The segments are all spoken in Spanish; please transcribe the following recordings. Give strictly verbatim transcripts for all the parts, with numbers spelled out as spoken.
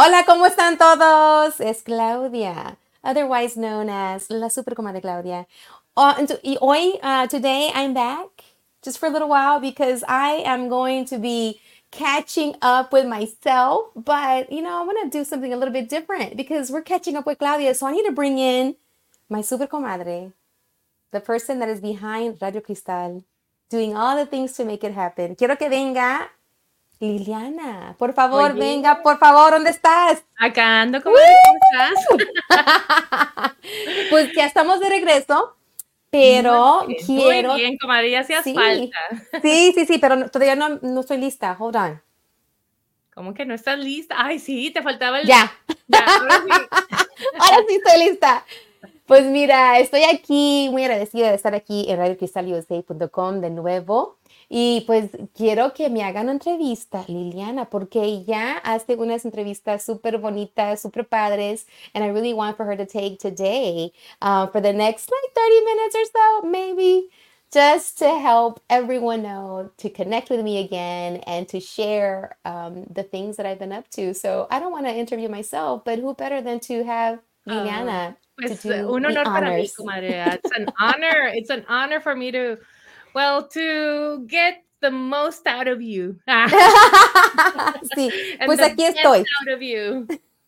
Hola, ¿cómo están todos? Es Claudia, otherwise known as la Supercomadre Claudia. Uh, and to- y hoy, uh, today, I'm back just for a little while because I am going to be catching up with myself. But, you know, I want to do something a little bit different because we're catching up with Claudia. So I need to bring in my Supercomadre, the person that is behind Radio Cristal, doing all the things to make it happen. Quiero que venga Liliana. Por favor, Oye, venga, por favor, ¿dónde estás? acá ando, comadre, ¿cómo estás? ¡Woo! Pues ya estamos de regreso, Muy pero bien, muy quiero, bien, comadre, ya hacías sí, falta. sí, sí, sí, pero no- todavía no, no estoy lista. Hold on. ¿Cómo que no estás lista? Ay, sí, te faltaba el... Ya. Ya, ahora sí. Ahora sí estoy lista. Pues mira, estoy aquí muy agradecida de estar aquí en radio cristal u s a punto com de nuevo. Y pues quiero que me hagan una entrevista, Liliana, porque ella hace unas entrevistas súper bonitas, súper padres. And I really want for her to take today uh, for the next like thirty minutes or so, maybe, just to help everyone know to connect with me again and to share um, the things that I've been up to. So I don't want to interview myself, but who better than to have Ah, Liliana to pues do un the honor para mí, honors. comadre. It's an honor. It's an honor for me to, well, to get the most out of you. Sí, And pues the aquí best estoy. out of you.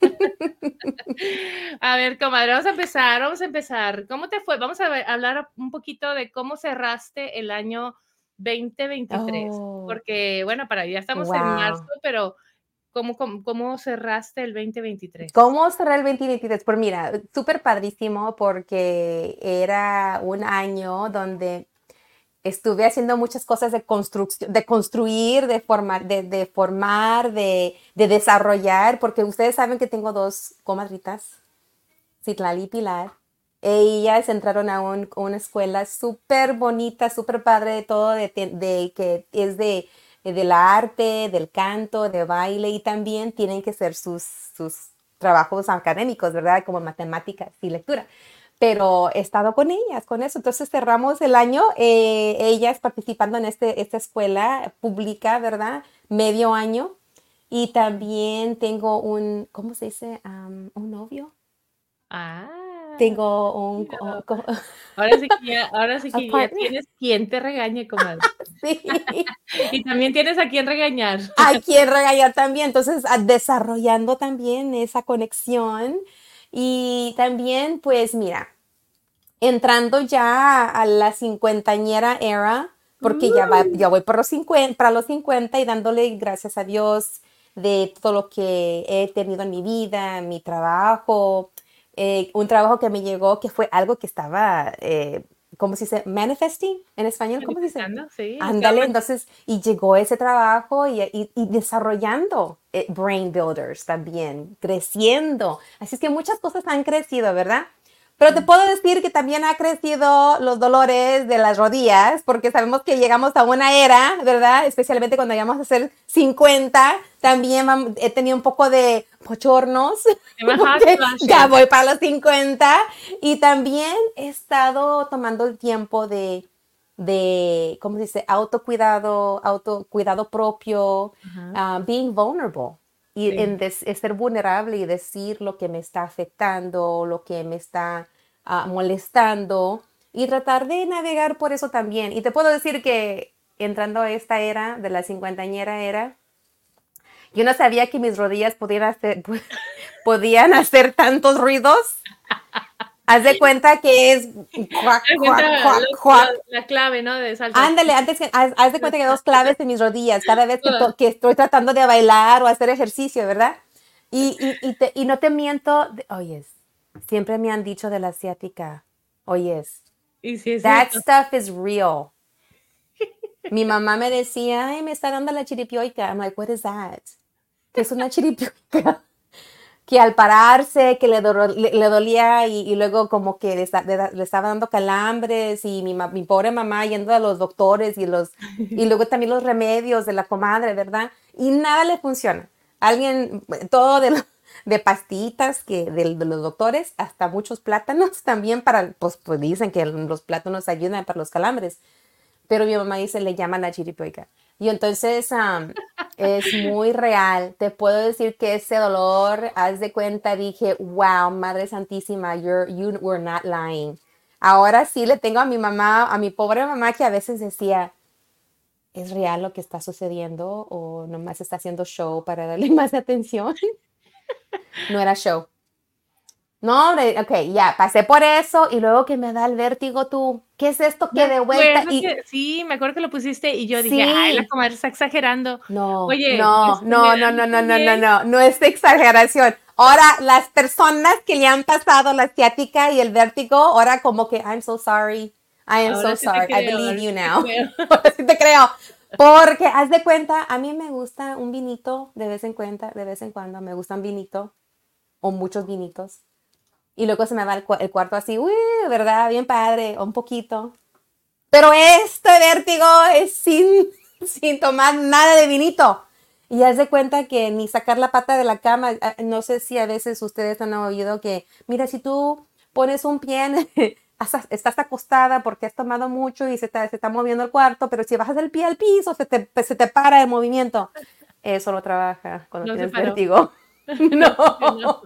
A ver, comadre, vamos a empezar, vamos a empezar. ¿Cómo te fue? Vamos a ver- hablar un poquito de cómo cerraste el año veinte veintitrés, Oh, porque bueno, para ya estamos en marzo, wow. pero ¿cómo, cómo, cómo cerraste el veinte veintitrés? ¿Cómo cerrar el veinte veintitrés? Pues mira, súper padrísimo porque era un año donde estuve haciendo muchas cosas de construcción, de construir, de formar, de, de formar, de, de desarrollar, porque ustedes saben que tengo dos comadritas, Citlali y Pilar. Ellas entraron a un- una escuela súper bonita, súper padre de todo, de, de- que es de, del arte, del canto, de baile, y también tienen que ser sus, sus trabajos académicos, ¿verdad? Como matemáticas y lectura. Pero he estado con ellas, con eso. Entonces cerramos el año, eh, ellas participando en este, esta escuela pública, ¿verdad? Medio año. Y también tengo un, ¿cómo se dice? Um, un novio. Ah, Tengo un, chido. co- co- Ahora sí que ya, ahora sí a que ya partner. tienes quien te regañe, comadre. Sí. Y también tienes a quien regañar. A quien regañar también. Entonces, a- desarrollando también esa conexión. Y también, pues mira, entrando ya a la cincuentañera era, porque ya, va, Uh, ya voy por los cincuenta, para los cincuenta y dándole gracias a Dios de todo lo que he tenido en mi vida, en mi trabajo, eh, un trabajo que me llegó que fue algo que estaba, eh, ¿cómo se dice? Manifesting en español, ¿cómo se dice? manifestando, sí, estaba Ándale, entonces, y llegó ese trabajo y, y- y desarrollando eh, brain builders también, creciendo. Así es que muchas cosas han crecido, ¿verdad? Pero te man- puedo decir que también ha crecido los dolores de las rodillas, porque sabemos que llegamos a una era, ¿verdad? Especialmente cuando llegamos a ser cincuenta, también vam- he tenido un poco de pochornos, se llama hot porque ya flashes. voy para los cincuenta, y también he estado tomando el tiempo de, de ¿cómo se dice? Autocuidado, autocuidado propio, Ajá, uh, being vulnerable. Y sí. en des, ser vulnerable y decir lo que me está afectando, lo que me está uh, molestando y tratar de navegar por eso también. Y te puedo decir que entrando a esta era, de la cincuentañera era, yo no sabía que mis rodillas podían hacer, podían hacer tantos ruidos. Haz de cuenta que es cuac, Me cuac, cuenta cuac, lo- lo- cuac. la clave, ¿no? De saltar. Ándale, antes que, haz, haz de cuenta que dos claves en mis rodillas cada vez que, to, que estoy tratando de bailar o hacer ejercicio, ¿verdad? Y, y, y, te, y no te miento, de, oyes, siempre me han dicho de la asiática, oyes, Y sí es that cierto. stuff is real. Mi mamá me decía, ay, me está dando la chiripioica. I'm like, what is that? ¿Qué es una chiripioica? Que al pararse, que le, do, le, le dolía y, y, luego como que le, le, le, estaba dando calambres y mi, mi pobre mamá yendo a los doctores y, los, y luego también los remedios de la comadre, ¿verdad? Y nada le funciona. Alguien, todo de, lo, de pastillitas que de, de, los doctores, hasta muchos plátanos también para, pues, pues dicen que los plátanos ayudan para los calambres. Pero mi mamá dice, le llaman la chiripiorca. Y entonces um, es muy real. Te puedo decir que ese dolor, haz de cuenta, dije, wow, Madre Santísima, you're, you were not lying. Ahora sí le tengo a mi mamá, a mi pobre mamá que a veces decía, ¿es real lo que está sucediendo o nomás está haciendo show para darle más atención? No era show. No, hombre, ok, ya, pasé por eso y luego que me da el vértigo tú, ¿qué es esto Me que de vuelta? acuerdo Y que sí, me acuerdo que lo pusiste y yo dije: "Ay, la sí, comadre está exagerando". no, Oye, no, este, me no, da no, a mí no, no, no, no, también. no, no es exageración. Ahora, las personas que le han pasado la ciática y el vértigo, ahora como que, I'm so sorry, I am Ahora so sí te sorry, I creo, believe ahora you sí te now. creo. Ahora sí te creo. Porque, haz de cuenta, a mí me gusta un vinito de vez en cuando, de vez en cuando, me gusta un vinito o muchos vinitos. Y luego se me va el, cu- el cuarto así, uy, ¿verdad? Bien padre, o un poquito. Pero este vértigo es sin, sin tomar nada de vinito. Y haz de cuenta que ni sacar la pata de la cama, ah, no sé si a veces ustedes han oído que, mira, si tú pones un pie, en- hasta- estás acostada porque has tomado mucho y se, te- se está moviendo el cuarto, pero si bajas el pie al piso, se te, se te para el movimiento. Eso no trabaja cuando No se tienes paró. vértigo. No. No funcionó.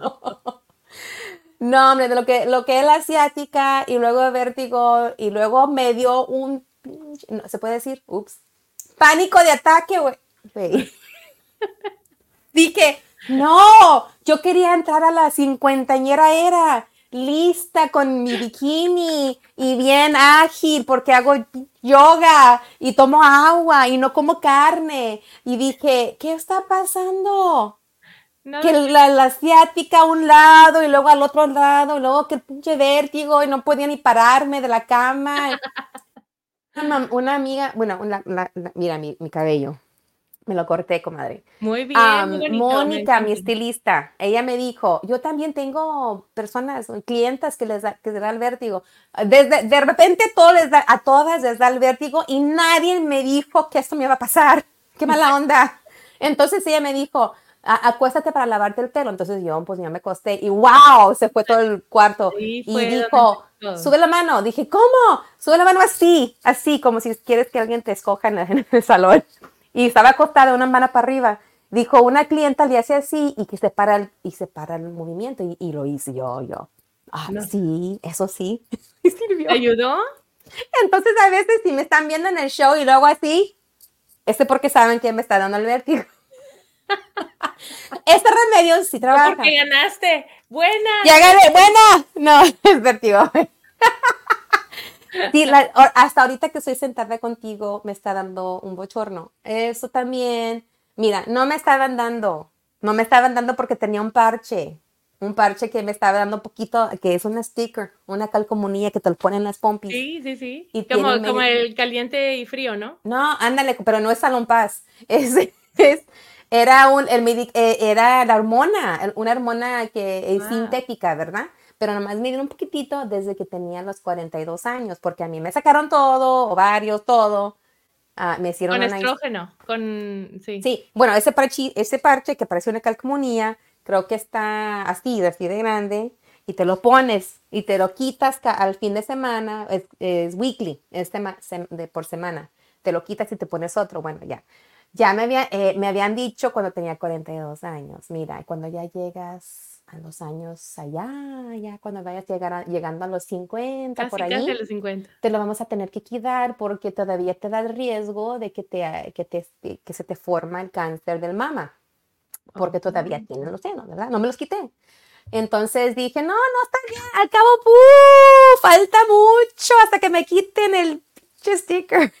No, hombre, de lo que, lo que es la asiática y luego vértigo y luego me dio un, pinche- no, ¿se puede decir? Ups. Pánico de ataque, güey. Güey. Dije, no, yo quería entrar a la cincuentañera era, lista con mi bikini y bien ágil porque hago yoga y tomo agua y no como carne. Y dije, ¿qué está pasando? Que No, la, la asiática a un lado y luego al otro lado y luego que el pinche vértigo y no podía ni pararme de la cama. Una, una amiga, bueno, una, la, la, mira mi, mi, cabello, me lo corté, comadre. muy bien, muy Um, bonito, me Mónica, mi encanta. estilista, ella me dijo, yo también tengo personas, clientas que les da, que les da el vértigo. Desde, de repente todo les da, a todas les da el vértigo y nadie me dijo que esto me iba a pasar. Qué mala onda. Entonces ella me dijo, acuéstate para lavarte el pelo. Entonces yo, pues ya me acosté y wow, se fue todo el cuarto. Ahí Y fue donde empezó dijo, todo. sube la mano. Dije, ¿cómo? Sube la mano así, así, como si quieres que alguien te escoja en, la, en el salón. Y estaba acostada una mano para arriba. Dijo, una clienta le hace así y que se para el, y se para el movimiento. Y, y lo hice yo, yo. Ah, No. sí, eso sí. Y ¿Te sirvió. ayudó? Entonces, a veces, si me están viendo en el show y luego así, es porque saben que me está dando el vértigo. Este remedio sí Fue porque trabaja. ganaste. Buena. Ya gané, buena. No, es vértigo. Sí, la, hasta ahorita que estoy sentada contigo me está dando un bochorno. Eso también. Mira, no me estaban dando. No me estaban dando porque tenía un parche. Un parche que me estaba dando un poquito, que es una sticker, una calcomanía que te lo ponen en las pompis. Sí, sí, sí. Y Como, tiene un como medio. el caliente y frío, ¿no? No, ándale, pero no es Salón Paz. Es, es, era, un, el medic, eh, era la hormona, una hormona que es Ah, sintética, ¿verdad? Pero nomás me dieron un poquitito desde que tenía los cuarenta y dos años, porque a mí me sacaron todo, ovarios, todo. Uh, me hicieron con una... estrógeno, con, sí. Sí, bueno, ese parche, ese parche que parece una calcomanía, creo que está así, así de grande, y te lo pones y te lo quitas al fin de semana, es, es weekly, es tema, sem, de, por semana. Te lo quitas y te pones otro, bueno, ya. Ya me, había, eh, me habían dicho cuando tenía cuarenta y dos años, mira, cuando ya llegas a los años allá, ya cuando vayas llegar a, llegando a los cincuenta, por Casi, casi a allí, los cincuenta. te lo vamos a tener que quitar porque todavía te da el riesgo de que, te, que, te, que se te forma el cáncer del mama, porque Oh. todavía tienes los senos, ¿verdad? No me los quité. Entonces dije, no, no, está bien, al cabo, ¡puh! Falta mucho hasta que me quiten el sticker.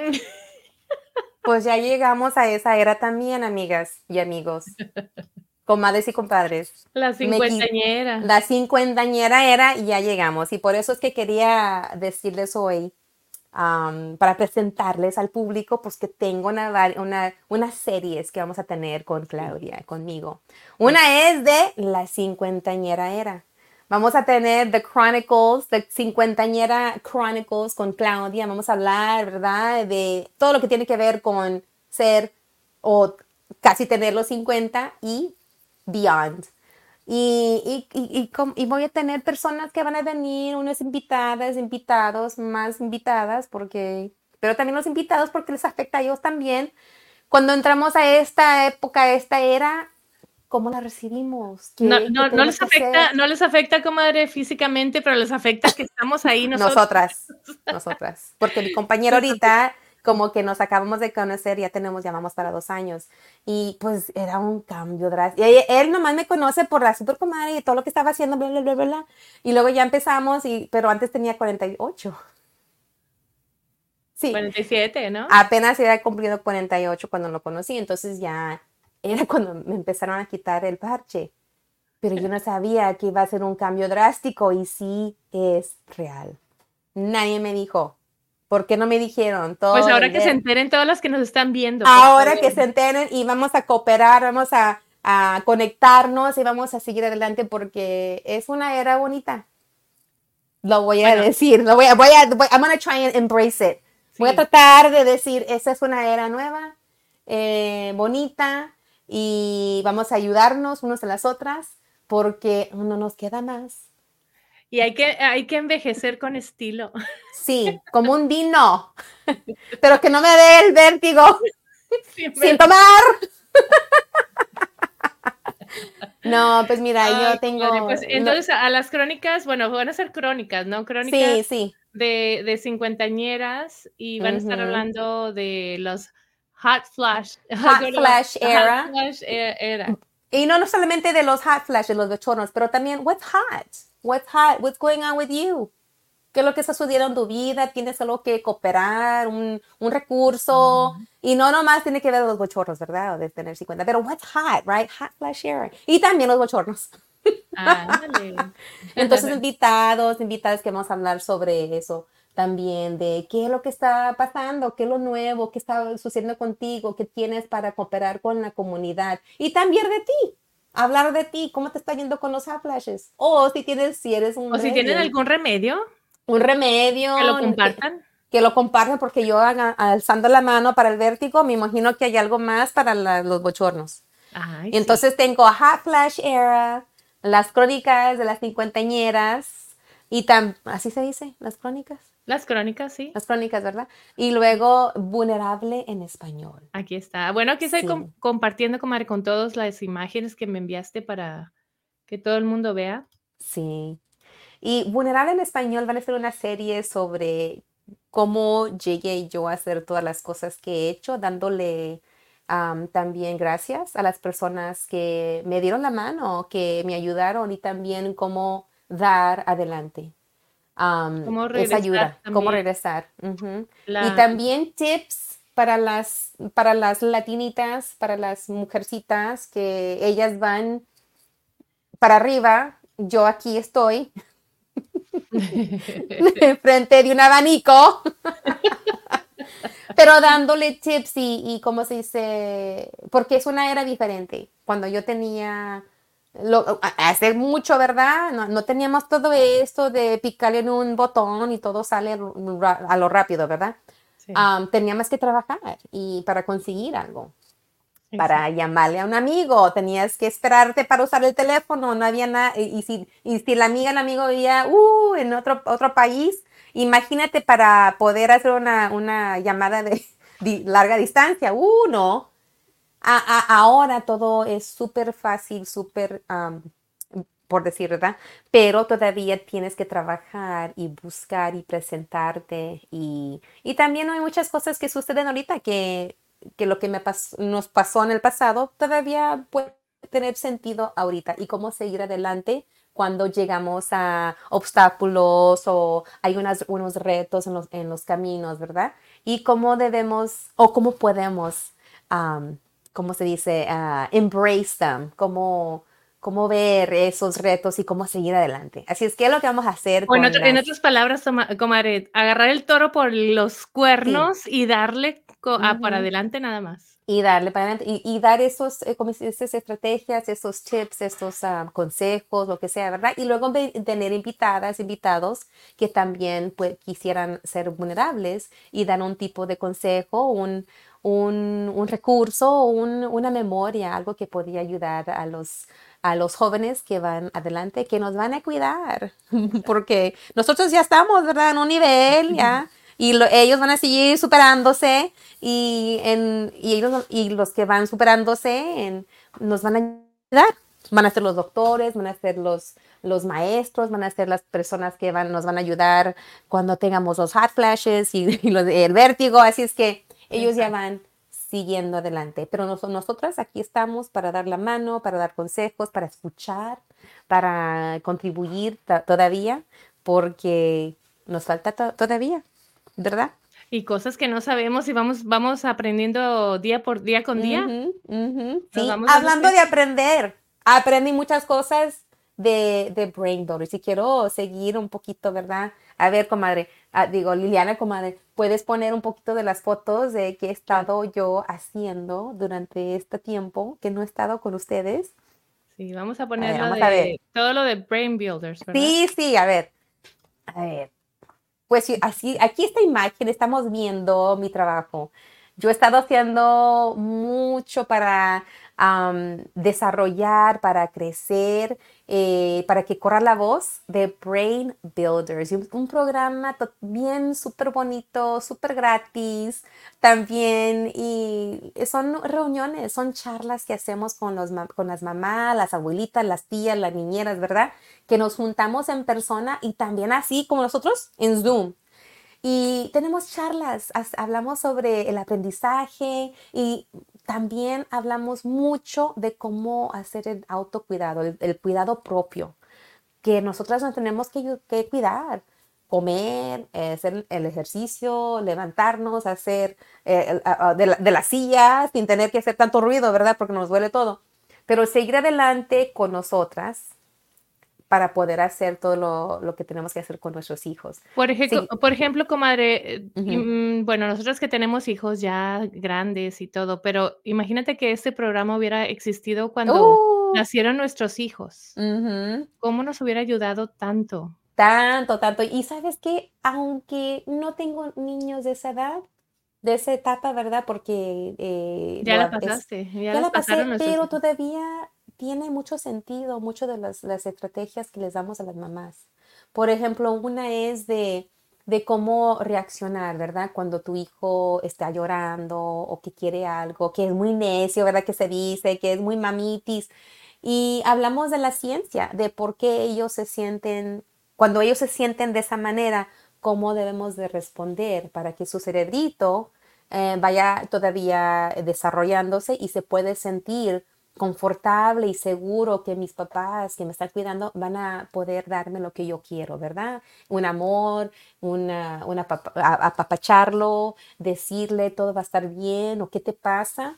Pues ya llegamos a esa era también, amigas y amigos, comadres y compadres. La Me quit- cincuentañera. la cincuentañera era y ya llegamos. Y por eso es que quería decirles hoy, um, para presentarles al público, pues que tengo una, una, unas series que vamos a tener con Claudia, conmigo. Una es de la cincuentañera era. Vamos a tener The Chronicles, The Cincuentañera Chronicles con Claudia. Vamos a hablar, ¿verdad? De todo lo que tiene que ver con ser o casi tener los cincuenta y beyond. Y, y, y, y, y voy a tener personas que van a venir, unas invitadas, invitados, más invitadas, porque pero también los invitados porque les afecta a ellos también. Cuando entramos a esta época, a esta era, ¿cómo la recibimos? ¿Qué, No, qué no, no tenemos les que afecta, hacer? no les afecta, comadre, físicamente, pero les afecta que estamos ahí nosotros. Nosotras, nosotras. Porque mi compañero ahorita, como que nos acabamos de conocer, ya tenemos, llamamos para dos años. Y pues era un cambio drástico. Y él, él nomás me conoce por la super comadre y todo lo que estaba haciendo, bla, bla, bla, bla, bla. Y luego ya empezamos, y, pero antes tenía cuarenta y ocho. Sí, cuarenta y siete, ¿no? apenas había cumplido cuarenta y ocho cuando lo conocí, entonces ya era cuando me empezaron a quitar el parche. Pero yo no sabía que iba a ser un cambio drástico y sí es real. Nadie me dijo. ¿Por qué no me dijeron? Todo Pues ahora el que se ver- enteren todas las que nos están viendo, por Ahora favor. que se enteren y vamos a cooperar, vamos a, a conectarnos y vamos a seguir adelante porque es una era bonita. Lo voy a Bueno, decir, lo voy a, voy a, voy- I'm gonna try and embrace it. Voy a sí. tratar de decir, esa es una era nueva, eh, bonita, y vamos a ayudarnos unos a las otras porque no nos queda más. Y hay que, hay que envejecer con estilo. Sí, como un vino, pero que no me dé el vértigo Sí, sin ¿verdad? tomar. No, pues mira, Ay, yo tengo, comadre, pues no, entonces a las crónicas, bueno, van a ser crónicas, ¿no? Crónicas sí, sí, de, de cincuentañeras y van a estar ujú. hablando de los hot flash, Hot flash the hot era. flash e- era. Y no, no solamente de los hot flashes, los bochornos, pero también, what's hot? What's hot? What's going on with you? ¿Qué es lo que está sucediendo en tu vida? ¿Tienes algo que cooperar? ¿Un, un recurso? Y no nomás tiene que ver los bochornos, ¿verdad? O de tener cincuenta. Pero what's hot, right? Hot flash era. Y también los bochornos. Ándale. Entonces, invitados, invitadas que vamos a hablar sobre eso también, de qué es lo que está pasando, qué es lo nuevo, qué está sucediendo contigo, qué tienes para cooperar con la comunidad. Y también de ti, hablar de ti, cómo te está yendo con los hot flashes. O si tienes, si eres un O si tienen medium, algún remedio, un remedio, que lo que, compartan. que lo compartan, porque yo haga- alzando la mano para el vértigo, me imagino que hay algo más para la- los bochornos. Ay, Y sí. entonces tengo Hot Flash Era, las crónicas de las cincuentañeras, y tan, así se dice, las crónicas, Las crónicas, sí. las crónicas, ¿verdad? Y luego Vulnerable en español. Aquí está. Bueno, aquí estoy Sí, com- compartiendo, comadre, con todas las imágenes que me enviaste para que todo el mundo vea. sí. Y Vulnerable en español van a ser una serie sobre cómo llegué yo a hacer todas las cosas que he hecho, dándole am, también gracias a las personas que me dieron la mano, que me ayudaron, y también cómo dar adelante. am, Cómo esa regresar ayuda, cómo también. regresar. Ujú. Y La, también tips para las, para las latinitas, para las mujercitas, que ellas van para arriba. Yo aquí estoy frente de un abanico, pero dándole tips y, y cómo se dice, porque es una era diferente. Cuando yo tenía, lo, hace mucho, ¿verdad? No, no teníamos todo esto de picarle en un botón y todo sale ra- a lo rápido, ¿verdad? sí, Um, teníamos que trabajar y para conseguir algo, para exacto. llamarle a un amigo, tenías que esperarte para usar el teléfono, no había nada, y, y si, y si la amiga, el amigo vivía uh, en otro, otro país, imagínate para poder hacer una, una llamada de, de larga distancia, uh, no. A, a, ahora todo es súper fácil, súper, um, por decir, ¿verdad? Pero todavía tienes que trabajar y buscar y presentarte. Y, y también hay muchas cosas que suceden ahorita que, que lo que me pas, nos pasó en el pasado todavía puede tener sentido ahorita. Y cómo seguir adelante cuando llegamos a obstáculos o hay unas, unos retos en los, en los caminos, ¿verdad? Y cómo debemos o cómo podemos, um, ¿cómo se dice? Uh, embrace them, cómo, cómo ver esos retos y cómo seguir adelante. Así es que es lo que vamos a hacer O en, con otro- en las... otras palabras, toma- comadre, agarrar el toro por los Sí. cuernos y darle co- a- para Ujú. adelante nada más. Y darle para adelante y, y dar esos, eh, como se dice, esas estrategias, esos tips, estos ah, consejos, lo que sea, ¿verdad? Y luego ve- tener invitadas, invitados que también pues, quisieran ser vulnerables y dar un tipo de consejo, un, un, un recurso, un- una memoria, algo que podría ayudar a los, a los jóvenes que van adelante, que nos van a cuidar, porque nosotros ya estamos, ¿verdad? En un nivel, ya. y lo- ellos van a seguir superándose y, en, y, ellos, y los que van superándose en, nos van a ayudar. Van a ser los doctores, van a ser los, los maestros, van a ser las personas que van, nos van a ayudar cuando tengamos los hot flashes y, y los, el vértigo. Así es que ellos ya Exacto. van siguiendo adelante. Pero nos, nosotras aquí estamos para dar la mano, para dar consejos, para escuchar, para contribuir ta- todavía, porque nos falta to- todavía, ¿verdad? Y cosas que no sabemos y vamos, vamos aprendiendo día por día con día. Ujú, ujú. Nos Sí, vamos dando hablando de cuenta. aprender, aprendí muchas cosas de, de Brain Builders y quiero seguir un poquito, ¿verdad? A ver, comadre, ah, digo, Liliana, comadre, ¿puedes poner un poquito de las fotos de qué he Claro. estado yo haciendo durante este tiempo que no he estado con ustedes? Sí, vamos a A ver, ponerlo vamos a ver. de todo lo de Brain Builders, ¿verdad? Sí, sí, a ver, a ver. Pues sí, así, aquí esta imagen estamos viendo mi trabajo. Yo he estado haciendo mucho para am, desarrollar, para crecer, eh, para que corra la voz de Brain Builders. Y Un, un programa to- bien súper bonito, súper gratis también. Y son reuniones, son charlas que hacemos con, los, ma- con las mamás, las abuelitas, las tías, las niñeras, ¿verdad? Que nos juntamos en persona y también así como nosotros en Zoom. Y tenemos charlas, as- hablamos sobre el aprendizaje y también hablamos mucho de cómo hacer el autocuidado, el, el cuidado propio, que nosotras nos tenemos que, ayu- que cuidar, comer, eh, hacer el ejercicio, levantarnos, hacer eh, el- a- a- de la, de la silla sin tener que hacer tanto ruido, ¿verdad? Porque nos duele todo. Pero seguir adelante con nosotras para poder hacer todo lo, lo que tenemos que hacer con nuestros hijos. Por ejemplo, Sí. por ejemplo, comadre, eh, y, Ujú. mm, bueno, nosotros que tenemos hijos ya grandes y todo, pero imagínate que este programa hubiera existido cuando Uh, nacieron nuestros hijos. ujú. ¿Cómo nos hubiera ayudado tanto? Tanto, tanto. Y sabes que, aunque no tengo niños de esa edad, de esa etapa, ¿verdad? Porque eh, Ya lo, la ha- es, pasaste, ya ya las la pasaron pasé, nuestros pero hijos. todavía tiene mucho sentido, mucho de las, las estrategias que les damos a las mamás. Por ejemplo, una es de, de cómo reaccionar, ¿verdad? Cuando tu hijo está llorando o que quiere algo, que es muy necio, ¿verdad? Que se dice, que es muy mamitis. Y hablamos de la ciencia, de por qué ellos se sienten, cuando ellos se sienten de esa manera, cómo debemos de responder para que su cerebrito eh, vaya todavía desarrollándose y se puede sentir confortable y seguro que mis papás que me están cuidando van a poder darme lo que yo quiero, ¿verdad? Un amor, una, una papa- a- apapacharlo, decirle todo va a estar bien o qué te pasa.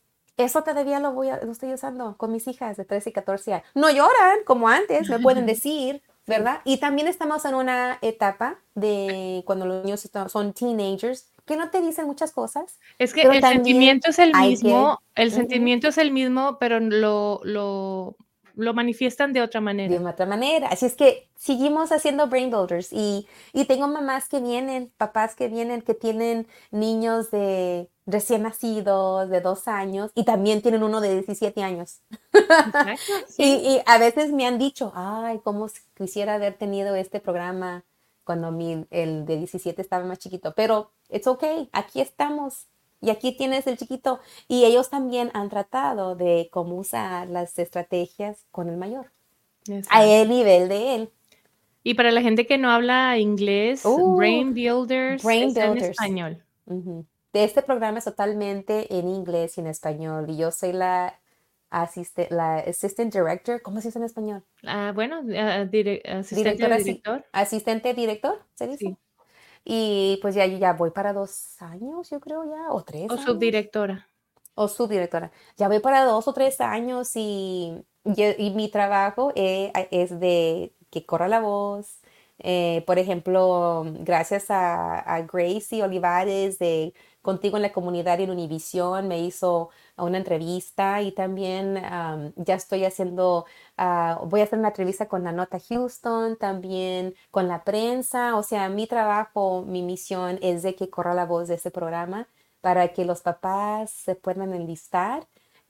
Eso todavía lo voy a, lo estoy usando con mis hijas de trece y catorce años. No lloran como antes, me pueden decir, Sí. ¿verdad? Y también estamos en una etapa de cuando los niños están- son teenagers, que no te dicen muchas cosas, Es que pero el también sentimiento es el hay que, mismo, el ujú, sentimiento es el mismo, pero lo lo lo manifiestan de otra de manera. una otra manera. Así es que seguimos haciendo brain builders y, y tengo mamás que vienen, papás que vienen, que tienen niños de recién nacidos, de dos años, y también tienen uno de diecisiete años. Exacto, Y, sí. y a veces me han dicho, ay, cómo s- quisiera haber tenido este programa cuando mi, el de diecisiete estaba más chiquito. Pero it's okay, aquí estamos. Y aquí tienes el chiquito. Y ellos también han tratado de cómo usar las estrategias con el mayor, a Exacto. el nivel de él. Y para la gente que no habla inglés, Uh, Brain Builders Brain está en Builders. español. Ujú. De este programa es totalmente en inglés y en español. Y yo soy la, asiste, la assistant director. ¿Cómo se dice en español? Ah, bueno, ah, dire asistente de Directora, sí. director, Asistente director, se dice. sí, Y pues ya, ya voy para dos años, yo creo ya, o o tres años. subdirectora. O subdirectora. Ya voy para dos o tres años y, y, y mi trabajo eh, es de que corra la voz. Eh, por ejemplo, gracias a, a Gracie Olivares de Contigo en la Comunidad en Univisión, me hizo una entrevista y también um, ya estoy haciendo, uh, voy a hacer una entrevista con la Nota Houston, también con la prensa. O sea, mi trabajo, mi misión es de que corra la voz de este programa para que los papás se puedan enlistar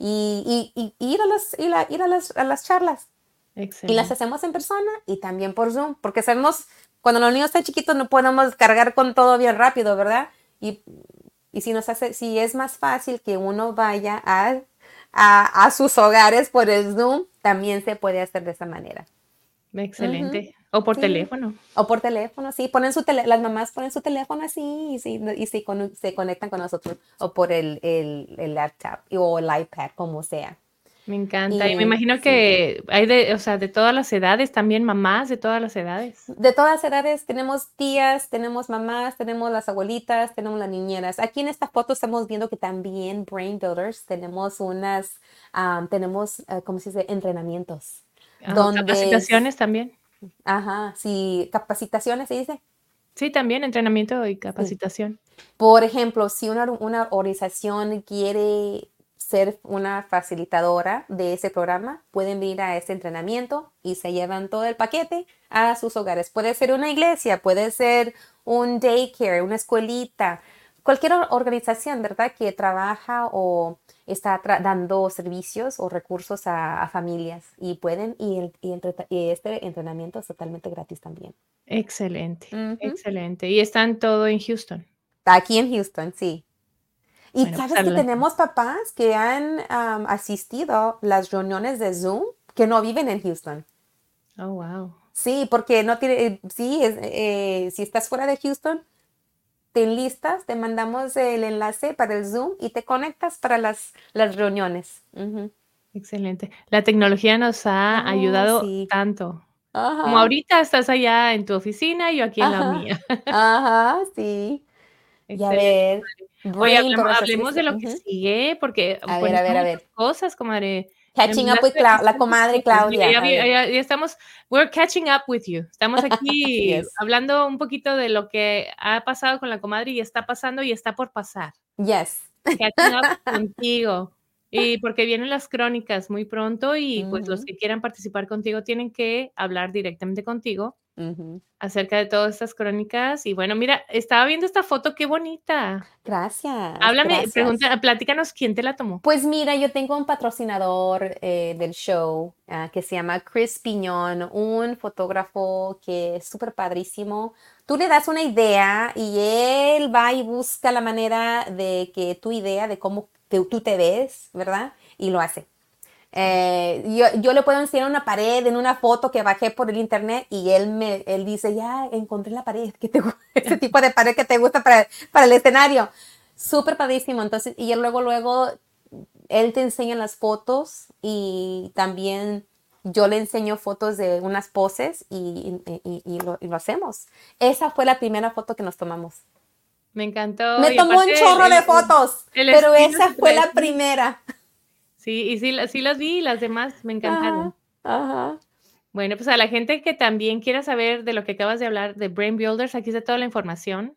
y, y- y ir, a las, ir, a, ir a las, a las charlas. Y las Excelente. hacemos en persona y también por Zoom, porque sabemos cuando los niños están chiquitos no podemos cargar con todo bien rápido, ¿verdad? Y, y si nos hace, si es más fácil que uno vaya a, a, a sus hogares por el Zoom, también se puede hacer de esa manera. Excelente. Uh-huh. O por sí. teléfono. O por teléfono, sí. Ponen su tele, las mamás ponen su teléfono así y, sí, y se, con, se conectan con nosotros. O por el, el, el laptop o el iPad, como sea. Me encanta. Y, y me imagino sí. que hay de, o sea, de todas las edades, también mamás de todas las edades. De todas las edades, tenemos tías, tenemos mamás, tenemos las abuelitas, tenemos las niñeras. Aquí en esta foto estamos viendo que también Brain Builders tenemos unas, um, tenemos, uh, ¿cómo se dice? Entrenamientos. Oh, donde capacitaciones también. Ajá, sí, capacitaciones se dice. Sí, también entrenamiento y capacitación. Sí. Por ejemplo, si una, una organización quiere ser una facilitadora de ese programa, pueden venir a ese entrenamiento y se llevan todo el paquete a sus hogares. Puede ser una iglesia, puede ser un daycare, una escuelita, cualquier organización, ¿verdad? Que trabaja o está dando servicios o recursos a, a familias y pueden, y, el, y, entre, y este entrenamiento es totalmente gratis también. Excelente, uh-huh. excelente. ¿Y están todo en Houston? Está aquí en Houston, sí. Y bueno, sabes pues, que tenemos papás que han um, asistido a las reuniones de Zoom que no viven en Houston. Oh, wow. Sí, porque no tiene, sí, es, eh, si estás fuera de Houston, te enlistas, te mandamos el enlace para el Zoom y te conectas para las, las reuniones. Uh-huh. Excelente. La tecnología nos ha oh, ayudado sí. tanto. Ajá. Como ahorita estás allá en tu oficina y yo aquí en Ajá. la mía. Ajá, sí. Y a ver. Oye, hablamos, hablemos de lo que uh-huh. sigue, porque a ver, a ver, a ver. cosas, comadre. Catching up with Cla- la comadre Claudia. Ya, ya, ya, ya estamos, we're catching up with you. Estamos aquí yes. hablando un poquito de lo que ha pasado con la comadre y está pasando y está por pasar. Yes. Catching up contigo. Y porque vienen las crónicas muy pronto y uh-huh. pues los que quieran participar contigo tienen que hablar directamente contigo uh-huh. acerca de todas estas crónicas. Y bueno, mira, estaba viendo esta foto, qué bonita. Gracias. Háblame, gracias. pregunta, platícanos quién te la tomó. Pues mira, yo tengo un patrocinador eh, del show uh, que se llama Chris Piñón, un fotógrafo que es súper padrísimo. Tú le das una idea y él va y busca la manera de que tu idea, de cómo te, tú te ves, ¿verdad? Y lo hace. Eh, yo, yo le puedo enseñar una pared en una foto que bajé por el internet y él me él dice, ya encontré la pared, que te, ese tipo de pared que te gusta para, para el escenario. Súper padrísimo. Entonces, y luego, luego, él te enseña las fotos y también yo le enseño fotos de unas poses y, y, y, y, lo, y lo hacemos. Esa fue la primera foto que nos tomamos. Me encantó. Me tomó un chorro el, de fotos, el, el pero esa fue la primera. Sí, y sí, sí las vi y las demás me encantaron. Ajá, ajá. Bueno, pues a la gente que también quiera saber de lo que acabas de hablar de Brain Builders, aquí está toda la información.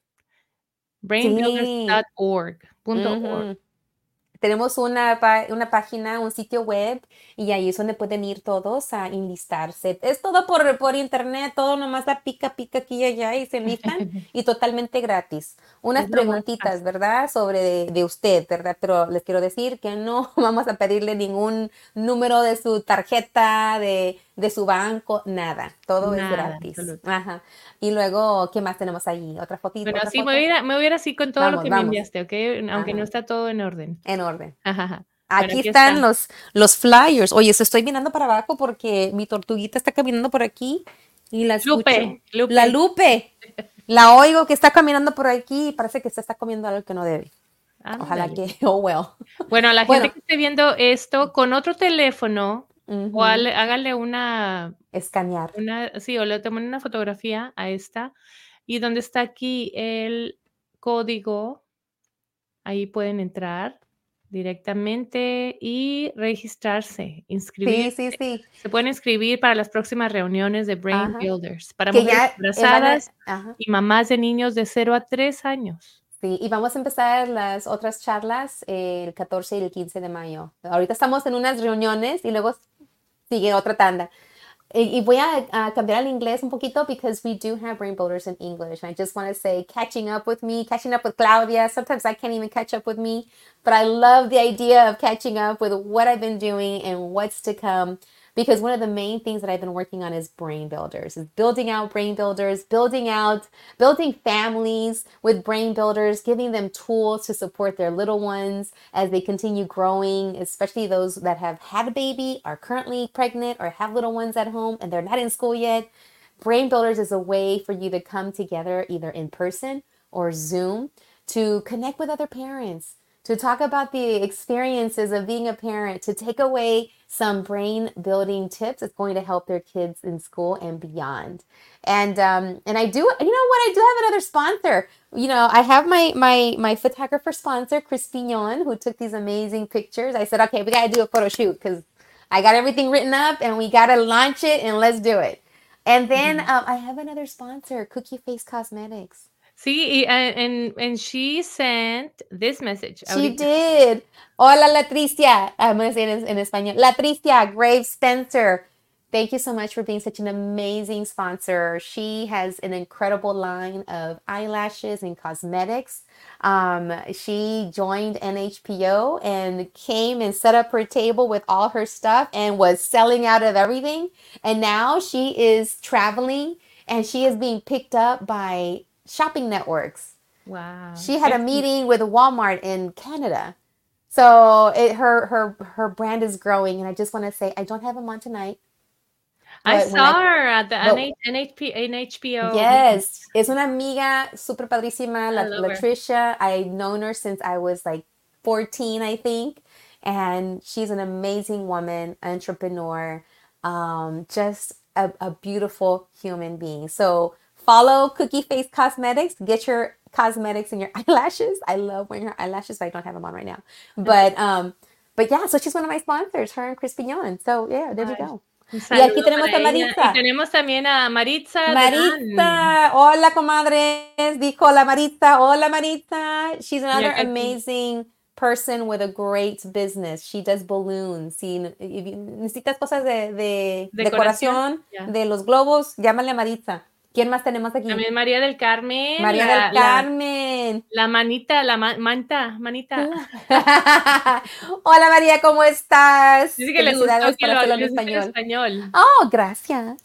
brain builders punto org. Uh-huh. Tenemos una, una página, un sitio web y ahí es donde pueden ir todos a enlistarse. Es todo por, por internet, todo nomás la pica, pica aquí y allá y se enlistan y totalmente gratis. Unas preguntitas, ¿verdad? Sobre de, de usted, ¿verdad? Pero les quiero decir que no vamos a pedirle ningún número de su tarjeta, de, de su banco, nada. Todo nada, es gratis. Ajá. Y luego, ¿qué más tenemos ahí? ¿Otra fotito? Bueno, ¿otra sí, foto? me voy, a ir, me voy a ir así con todo vamos, lo que vamos. me enviaste, ¿ok? Aunque Ajá. no está todo en orden. En orden. Ajá. Aquí, bueno, aquí están está. los, los flyers. Oye, se estoy mirando para abajo porque mi tortuguita está caminando por aquí y la escucho. Lupe, Lupe. La Lupe. La oigo que está caminando por aquí y parece que se está comiendo algo que no debe. Ah, Ojalá dale. que, oh well. Bueno, a la bueno. gente que esté viendo esto con otro teléfono, uh-huh. o al, hágale una... Escanear. Una, sí, o le tomen una fotografía a esta y donde está aquí el código, ahí pueden entrar directamente y registrarse, inscribirse. Sí, sí, sí. Se pueden inscribir para las próximas reuniones de Brain Ajá. Builders, para que mujeres ya, embarazadas a, y mamás de niños de cero a tres años. Sí, y vamos a empezar las otras charlas eh, el catorce y el quince de mayo. Ahorita estamos en unas reuniones y luego sigue otra tanda. Y voy a, a cambiar al inglés un poquito because we do have Brain Builders in English. I just want to say catching up with me, catching up with Claudia. Sometimes I can't even catch up with me, but I love the idea of catching up with what I've been doing and what's to come. because one of the main things that I've been working on is brain builders, is building out brain builders, building out, building families with brain builders, giving them tools to support their little ones as they continue growing, especially those that have had a baby, are currently pregnant, or have little ones at home and they're not in school yet. Brain builders is a way for you to come together either in person or Zoom to connect with other parents, to talk about the experiences of being a parent, to take away some brain building tips that's going to help their kids in school and beyond. And um, and I do, you know what, I do have another sponsor. You know, I have my my my photographer sponsor, Chris Pignon, who took these amazing pictures. I said, okay, we got to do a photo shoot because I got everything written up and we got to launch it and let's do it. And then Mhm. um, I have another sponsor, Cookie Face Cosmetics. Sí, y, and, and, and she sent this message. She Ahorita. did. Hola, Latricia. I'm going to say it in, in español. Latricia Graves Spencer. Thank you so much for being such an amazing sponsor. She has an incredible line of eyelashes and cosmetics. Um, she joined N H P O and came and set up her table with all her stuff and was selling out of everything. And now she is traveling and she is being picked up by shopping networks. Wow. She had a meeting with Walmart in Canada. So it, her her her brand is growing, and I just want to say I don't have them on tonight. I but when saw I- her at the but- N H- N H P, N H P O. Yes, es una amiga super padrísima, La, I love her. Latricia. I've known her since I was like fourteen, I think, and she's an amazing woman, entrepreneur, um, just a, a beautiful human being. So follow Cookie Face Cosmetics. Get your cosmetics and your eyelashes. I love wearing her eyelashes, but I don't have them on right now. But um, but yeah, so she's one of my sponsors, her and Chris Pignon. So yeah, there we Ay, go. un Y aquí saludo tenemos para a ella. Maritza. Y tenemos también a Maritza. de Dan. Maritza, hola comadres, dijo la Maritza, hola Maritza. She's another acá aquí. amazing person with a great business. She does balloons. Si necesitas cosas de, de Decoración, decoración ya. de los globos, llámale a Maritza. ¿Quién más tenemos aquí? También María del Carmen. María la, del Carmen. La, la manita, la ma- manta, manita. Hola María, ¿cómo estás? Dice que le gustó Felicidades que por lo hacerlo en lo hiciste en español. español. Oh, gracias.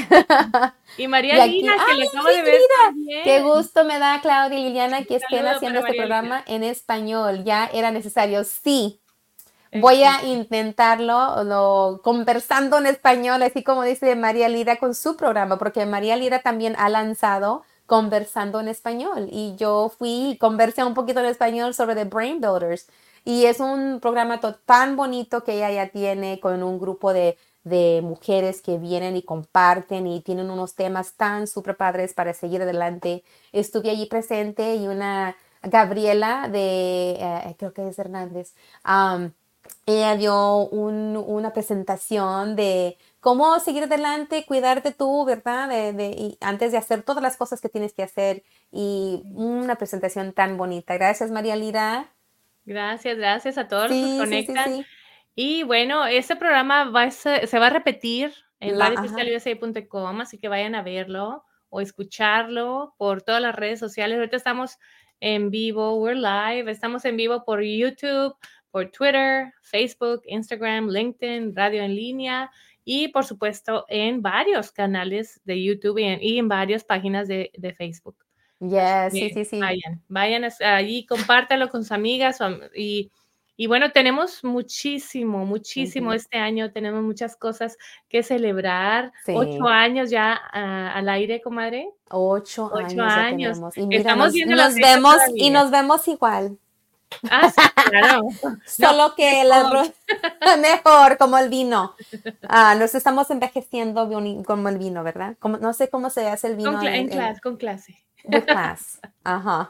Y María Y aquí- Lina, que ¡Ay, le acabo sí, de ver querida! también. Qué gusto me da, Claudia y Liliana, que Un estén saludo haciendo para este María programa en español. Ya era necesario. Sí, voy a intentarlo, lo- conversando en español, así como dice María Lira con su programa, porque María Lira también ha lanzado Conversando en Español. Y yo fui y conversé un poquito en español sobre The Brain Builders. Y es un programa to- tan bonito que ella ya tiene con un grupo de, de mujeres que vienen y comparten y tienen unos temas tan súper padres para seguir adelante. Estuve allí presente y una Gabriela de, eh, creo que es Hernández, um, ella dio un- una presentación de cómo seguir adelante, cuidarte tú, ¿verdad? De, de- y antes de hacer todas las cosas que tienes que hacer y una presentación tan bonita. Gracias, María Lira. Gracias, gracias a todos los que Sí, se sí, sí, conectan. sí. Y bueno, este programa va a ser- se va a repetir en La- radio ajá. cristal u s a punto com, así que vayan a verlo o escucharlo por todas las redes sociales. Ahorita estamos en vivo, we're live, estamos en vivo por YouTube, por Twitter, Facebook, Instagram, LinkedIn, radio en línea y por supuesto en varios canales de YouTube y en, y en varias páginas de, de Facebook. Yes, sí, Bien, sí, sí. Vayan, vayan a- allí, compártalo con sus amigas o am- y, y bueno, tenemos muchísimo, muchísimo Ujú. este año, tenemos muchas cosas que celebrar. Sí. Ocho años ya ah, al aire, comadre. Ocho, Ocho años, ya años. tenemos. Y mira, Estamos nos, viendo las nos fechas vemos y todavía. nos vemos igual. Ah, sí, claro. Solo que el mejor. arroz mejor, como el vino. Ah, nos estamos envejeciendo boni- como el vino, ¿verdad? Como, no sé cómo se hace el vino Con cla- en en- en- clase, con clase. with class. Ajá.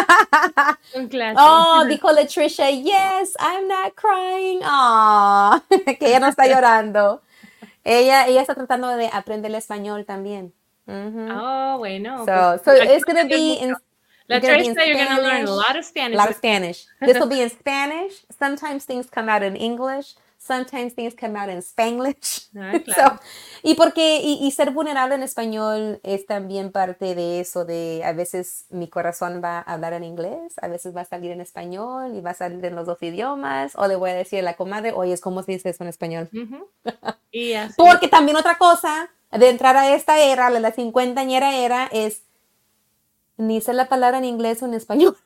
Con clase. Oh, dijo Latricia, yes, I'm not crying. Oh, que ella no está llorando. Ella, ella está tratando de aprender el español también. Mhm. Oh, bueno. So, pues, so aquí it's va a gonna ser be mucho. in. La it's gonna be in Thursday, you're going to learn a Spanish. lot of Spanish. A lot of with- Spanish. This will be in Spanish. Sometimes things come out in English. sometimes things come out in Spanglish. Ah, So, claro. y porque, y, y ser vulnerable en español es también parte de eso, de a veces mi corazón va a hablar en inglés, a veces va a salir en español y va a salir en los dos idiomas, o le voy a decir a la comadre, oye, ¿cómo se dice eso en español? Ujú. Y así, Porque también otra cosa de entrar a esta era, la cincuentañera era, es ni sé la palabra en inglés o en español.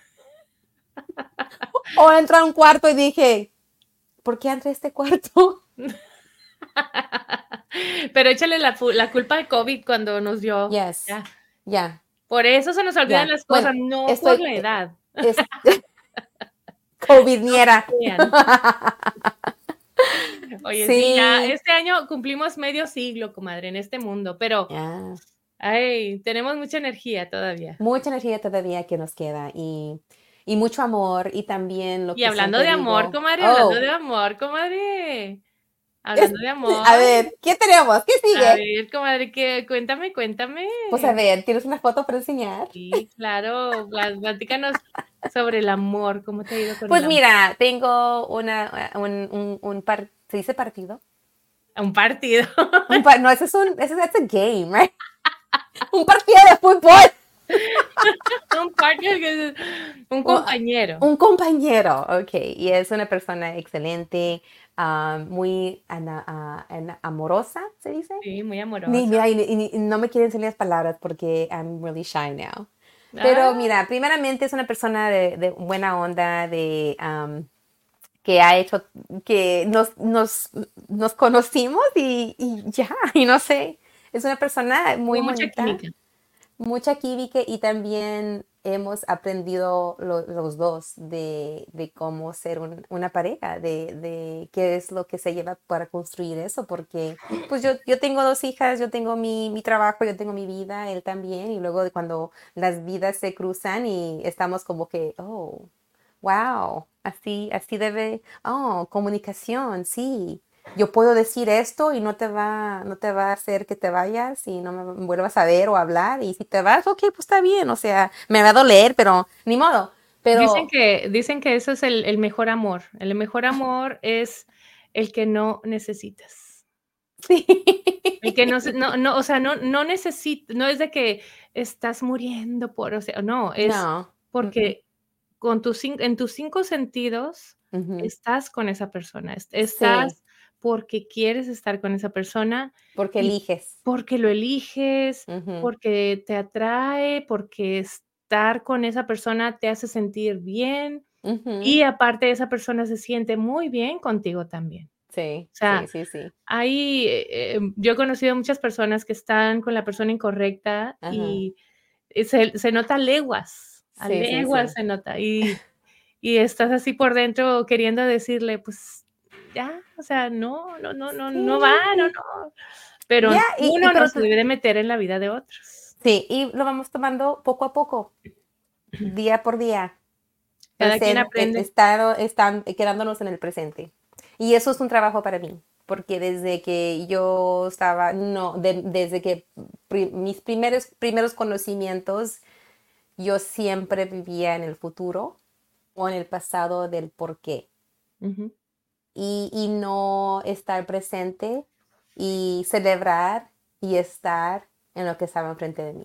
O entré a un cuarto y dije, ¿por qué entré a este cuarto? pero échale la, fu- la culpa al COVID cuando nos dio. Yes, Ya. ya, Por eso se nos olvidan ya. las Bueno, cosas, no por estoy, la eh, edad. es No COVIDniera. crean. Oye, sí, ya Sí, este año cumplimos medio siglo, comadre, en este mundo, pero ya. ay, tenemos mucha energía todavía. Mucha energía todavía que nos queda y, y mucho amor y también lo Y que hablando siempre de amor, digo, comadre, hablando oh, de amor, comadre. es- Hablando de a amor. ver, ¿qué tenemos? ¿Qué A sigue? ver, comadre, que cuéntame, cuéntame. Pues a ver, ¿tienes una foto para enseñar? Sí, claro, pla- platícanos sobre el amor, ¿cómo te ha ido con el Pues amor? mira, tengo una, un, un, un par, ¿se dice partido? Un partido. Un par- no, ese es un, ese es a game, right? Un partido de fútbol. Un partner, que es un Un, compañero. un compañero, ok. Y es una persona excelente, ah, muy ana- ah, ana- amorosa, ¿se dice? Sí, muy Ni, amoroso. mira, y, y- y no me quieren enseñar las palabras porque I'm really shy now. Pero Ah, mira, primeramente es una persona de, de buena onda, de um, que ha hecho, que nos, nos, nos conocimos y, y ya, y no sé, es una persona muy hubo mucha bonita, química. mucha química y también hemos aprendido lo- los dos de, de cómo ser un- una pareja, de, de qué es lo que se lleva para construir eso, porque pues yo, yo tengo dos hijas, yo tengo mi, mi trabajo, yo tengo mi vida, él también, y luego de cuando las vidas se cruzan y estamos como que, oh, wow, así, así debe, oh, comunicación, sí. Yo puedo decir esto y no te va, no te va a hacer que te vayas y no me vuelvas a ver o a hablar. Y si te vas, ok, pues está bien. O sea, me va a doler, pero ni modo. Dicen Pero que, dicen que eso es el, el mejor amor. El mejor amor es el que no necesitas. sí. El que no, se- no, no, o sea, no, no necesita, no es de que estás muriendo por, o sea, no, es No. Mm, mm. porque con tus, cin- en tus cinco sentidos Ujú. estás con esa persona, est- Sí, estás porque quieres estar con esa persona porque y eliges. porque lo eliges, Ujú, porque te atrae, porque estar con esa persona te hace sentir bien ujú. y aparte esa persona se siente muy bien contigo también. Sí, O sí, sea, sí, sí. hay, eh, em, yo he conocido muchas personas que están con la persona incorrecta Ajá. y y se se nota a leguas, a Sí, sí, leguas sí. se nota, y y estás así por dentro queriendo decirle, pues, ya, o sea, no, no no no no va, no, Sí. no, pero Ya, y, y uno no pero se debe de meter en la vida de otros. sí, y lo vamos tomando poco a poco, día por día. Cada quien Presente, eh, aprende. estar, están quedándonos en el presente. Y eso es un trabajo para mí, porque desde que yo estaba, no, de- desde que pri- mis primeros, primeros conocimientos, yo siempre vivía en el futuro o en el pasado del por qué. Ujú, Y, y no estar presente y celebrar y estar en lo que estaba enfrente de mí.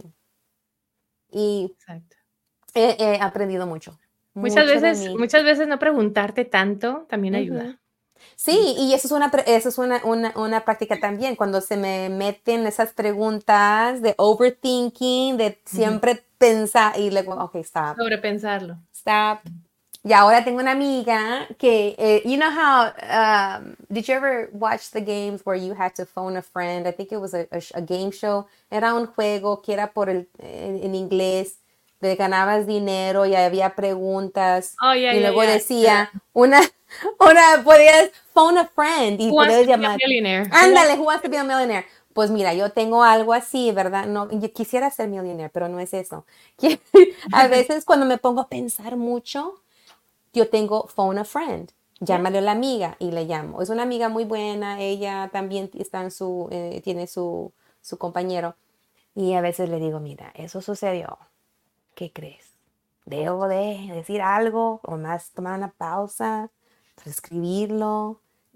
Y exacto. he, he aprendido mucho, Muchas mucho de veces mí. muchas veces no preguntarte tanto también ayuda. Ujú. Sí, y eso es una, pre- eso es una, una, una práctica también, cuando se me meten esas preguntas de overthinking, de Ujú. siempre pensar y luego, ok, stop, Sobrepensarlo. stop. Y ahora tengo una amiga que, eh, you know how, um, did you ever watch the games where you had to phone a friend? I think it was a, a sh- a game show. Era un juego que era por el, en, en inglés, de ganabas dinero y había preguntas Oh, yeah, y yeah, luego yeah. decía, una, una, podías phone a friend y Who wants to podías be a llamar, millionaire? Who wants ándale, who wants to be a millionaire? Pues mira, yo tengo algo así, ¿verdad? No, yo quisiera ser millionaire, pero no es eso. Que a veces cuando me pongo a pensar mucho, yo tengo phone a friend. Yeah. Llámale a la amiga y le llamo. Es una amiga muy buena, ella también está en su, eh, tiene su, su compañero. Y a veces le digo, mira, eso sucedió. ¿Qué crees? ¿Debo de decir algo o más tomar una pausa, escribirlo?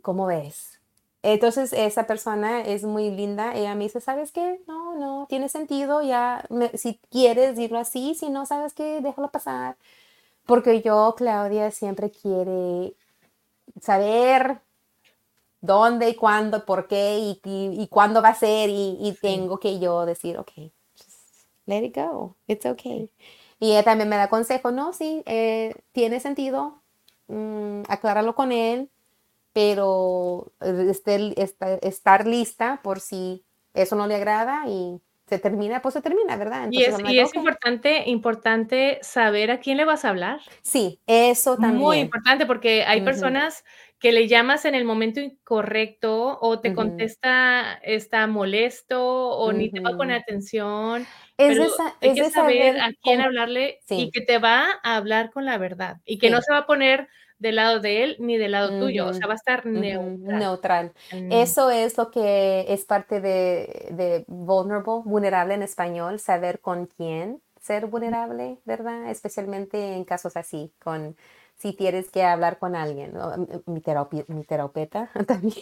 ¿cómo ves? Entonces esa persona es muy linda, ella me dice, ¿sabes qué? No, no, tiene sentido, ya, me- si quieres decirlo así, si no, ¿sabes qué? Déjalo pasar. Porque yo, Claudia, siempre quiere saber dónde y cuándo, por qué y, y, y cuándo va a ser y, y Sí, tengo que yo decir, ok, just let it go, it's sí. okay. Y ella también me da consejo, no, sí, eh, tiene sentido, mm, acláralo con él, pero eh, esté- esta- estar lista por si eso no le agrada y se termina, pues se termina, ¿verdad? Y Entonces es I'm y like, es ok. importante importante saber a quién le vas a hablar. Sí, eso Muy también. importante, porque hay Ujú, personas que le llamas en el momento incorrecto, o te ujú, contesta, está molesto, o ni te va a poner ujú. atención, Es pero de, sa- hay es que de saber saber a quién cómo, hablarle y sí, que te va a hablar con la verdad, y que no sí. se va a poner del lado de él ni del lado tuyo, o Ujú, sea, va a estar ujú, neutral. neutral. Mm, Eso es lo que es parte de, de vulnerable, vulnerable en español, saber con quién ser vulnerable, ¿verdad? Especialmente en casos así, con si tienes que hablar con alguien, ¿no? Mi, mi terapi- mi terapeuta también.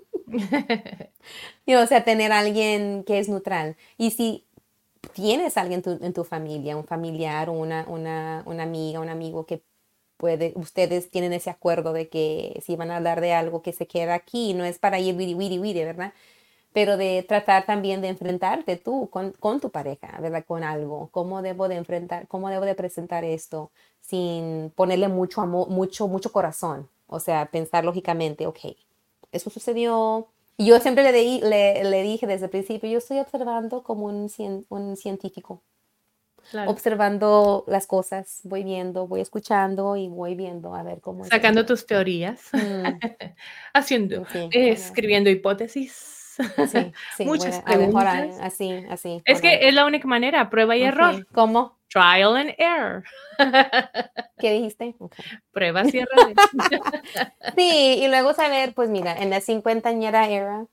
Y, o sea, tener alguien que es neutral. Y si tienes alguien tu- en tu familia, un familiar o una, una, una amiga, un amigo que puede, ustedes tienen ese acuerdo de que si van a hablar de algo que se queda aquí, no es para ir wiri wiri wiri, ¿verdad? Pero de tratar también de enfrentarte tú con, con tu pareja, ¿verdad? Con algo. ¿Cómo debo de enfrentar, cómo debo de presentar esto sin ponerle mucho amor, mucho, mucho corazón? O sea, pensar lógicamente, ok, eso sucedió. Y yo siempre le, di- le, le dije desde el principio, yo estoy observando como un, cien- un científico, claro, observando las cosas, voy viendo, voy escuchando y voy viendo a ver cómo es sacando esto. tus teorías, Mm, haciendo, sí, bueno, escribiendo hipótesis, sí, sí, voy muchas a, a mejorar preguntas. así, así, Es ahora. que es la única manera, prueba y error. Ok, ¿cómo? Trial and error. ¿Qué dijiste? Ok. Pruebas y errores. Sí, y luego saber, pues mira, en la cincuentañera era,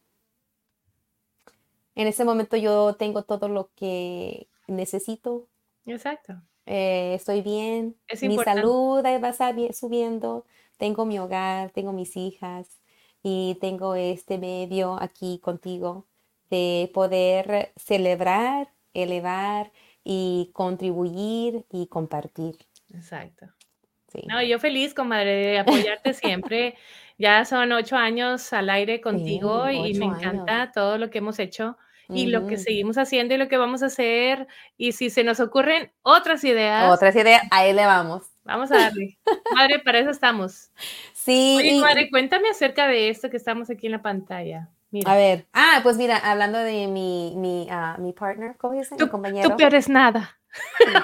en ese momento yo tengo todo lo que necesito, Exacto. eh, estoy bien, Es mi importante. salud ahí va sabi- subiendo, tengo mi hogar, tengo mis hijas y tengo este medio aquí contigo de poder celebrar, elevar y contribuir y compartir. Exacto. Sí, No, yo feliz, comadre, de apoyarte siempre. Ya son ocho años al aire sí, contigo y me ocho años. encanta todo lo que hemos hecho y lo que Ujú. seguimos haciendo y lo que vamos a hacer. Y si se nos ocurren otras ideas, Otras ideas, ahí le vamos. vamos a darle. Comadre, para eso estamos. Sí, Oye, y comadre, cuéntame acerca de esto que estamos aquí en la pantalla. a Mira, ver, ah, pues mira, hablando de mi, mi, ah, mi partner, ¿cómo dice? Mi tú, tú compañero. peor es nada. Sí.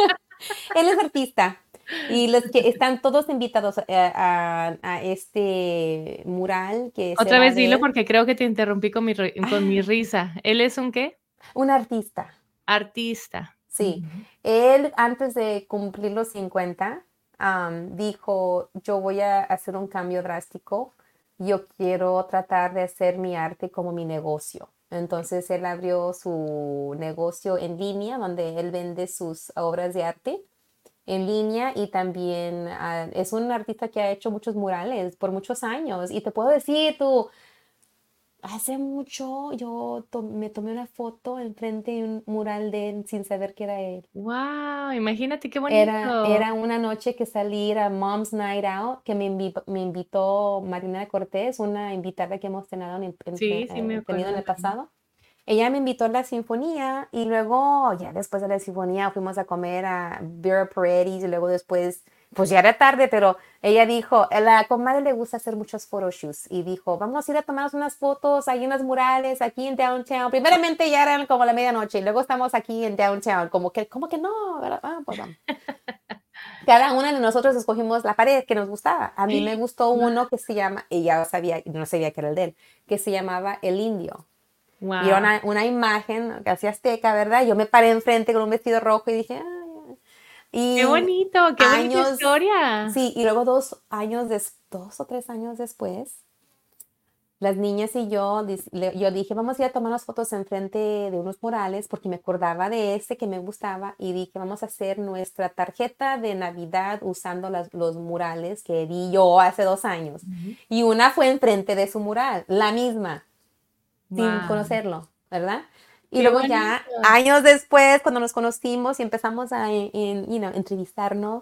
Él es artista y los que están todos invitados a, a- a este mural que se Otra va a vez dilo ver. porque creo que te interrumpí con mi, ri- con mi Ah, risa. ¿Él es un qué? un artista, Artista. sí. Ujú. Él antes de cumplir los cincuenta am, dijo, yo voy a hacer un cambio drástico, yo quiero tratar de hacer mi arte como mi negocio. Entonces él abrió su negocio en línea donde él vende sus obras de arte en línea y también ah, es un artista que ha hecho muchos murales por muchos años. Y te puedo decir, tú, hace mucho yo to- me tomé una foto enfrente de un mural de él sin saber que era él. Wow, imagínate qué Era, bonito. era una noche que salí a ir a Mom's Night Out, que me, invi- me invitó Marina Cortés, una invitada que hemos tenido en, el- en- Sí, sí me eh, tenido acuerdo en de el Marina. pasado. Ella me invitó a la sinfonía y luego, ya después de la sinfonía, fuimos a comer a Vera Paredes y luego después, pues ya era tarde, pero ella dijo, a la comadre le gusta hacer muchos photoshoots y dijo, vamos a ir a tomarnos unas fotos, hay unas murales aquí en Downtown. Primeramente ya eran como la medianoche y luego estamos aquí en Downtown, como que, como que no, ¿verdad? Ah, pues vamos. Cada una de nosotros escogimos la pared que nos gustaba. A mí me gustó uno que se llama, y ya sabía, no sabía que era el de él, que se llamaba El Indio. Y era Wow, una, una imagen casi azteca, ¿verdad? Yo me paré enfrente con un vestido rojo y dije, "Ay". qué Y bonito, qué bonita años, historia. sí, y luego dos años, des- dos o tres años después, las niñas y yo, dis- le- yo dije, vamos a ir a tomar unas fotos enfrente de unos murales porque me acordaba de este que me gustaba y dije, vamos a hacer nuestra tarjeta de Navidad usando las- los murales que vi yo hace dos años. Ujú. Y una fue enfrente de su mural, la misma, sin Guau, conocerlo, ¿verdad? Y qué luego ya bonito. años después, cuando nos conocimos y empezamos a en- en, you know, entrevistarnos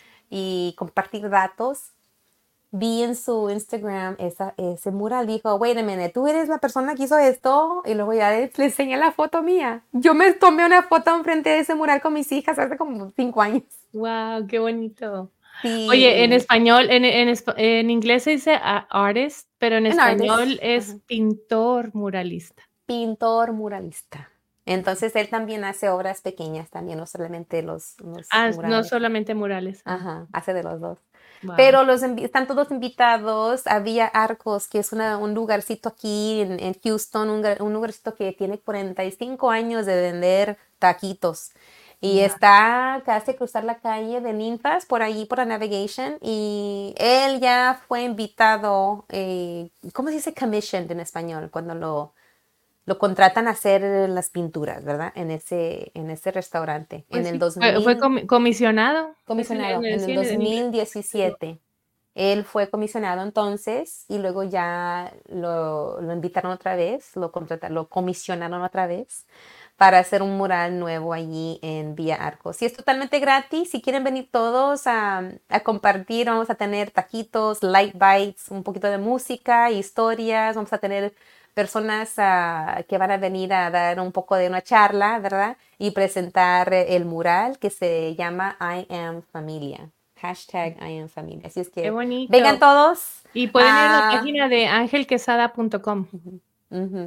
y compartir datos, vi en su Instagram esa, ese mural. Dijo, wait a minute, ¿tú eres la persona que hizo esto? Y luego ya le, le enseñé la foto mía. Yo me tomé una foto enfrente de ese mural con mis hijas hace como cinco años. Guau, qué bonito. Oye, en Sí, español, en en espa en inglés se dice a artist, pero en un artist, español es ajá, pintor muralista. pintor muralista. Entonces él también hace obras pequeñas, también no solamente los, los Ah, no murales. solamente murales. Ah, Ajá, hace de los dos. guau. Pero los invi- están todos invitados. Había Arcos, que es una- un lugarcito aquí en, en Houston, un, gar- un lugarcito que tiene cuarenta y cinco años de vender taquitos. Y Guau. está casi a cruzar la calle de Ninfas, por ahí, por la Navigation. Y él ya fue invitado, eh, ¿cómo se dice commissioned en español? Cuando lo, lo contratan a hacer las pinturas, ¿verdad? En ese, en ese restaurante. En Pues el sí, fue fue dos mil, comi comisionado, pues en en comisionado, el en sí, el en en inglés. dos mil diecisiete. Él fue comisionado entonces y luego ya lo, lo invitaron otra vez, lo contrataron, lo comisionaron otra vez para hacer un mural nuevo allí en Villa Arcos. Y es totalmente gratis. Si quieren venir todos a, a compartir, vamos a tener taquitos, light bites, un poquito de música, historias. Vamos a tener personas ah, que van a venir a dar un poco de una charla, ¿verdad? Y presentar eh, el mural que se llama I Am Familia. Hashtag I Am Familia. Así es Qué que vengan bonito. todos. Y pueden ir a la Ah, página de angel quesada punto com. ujú, ujú.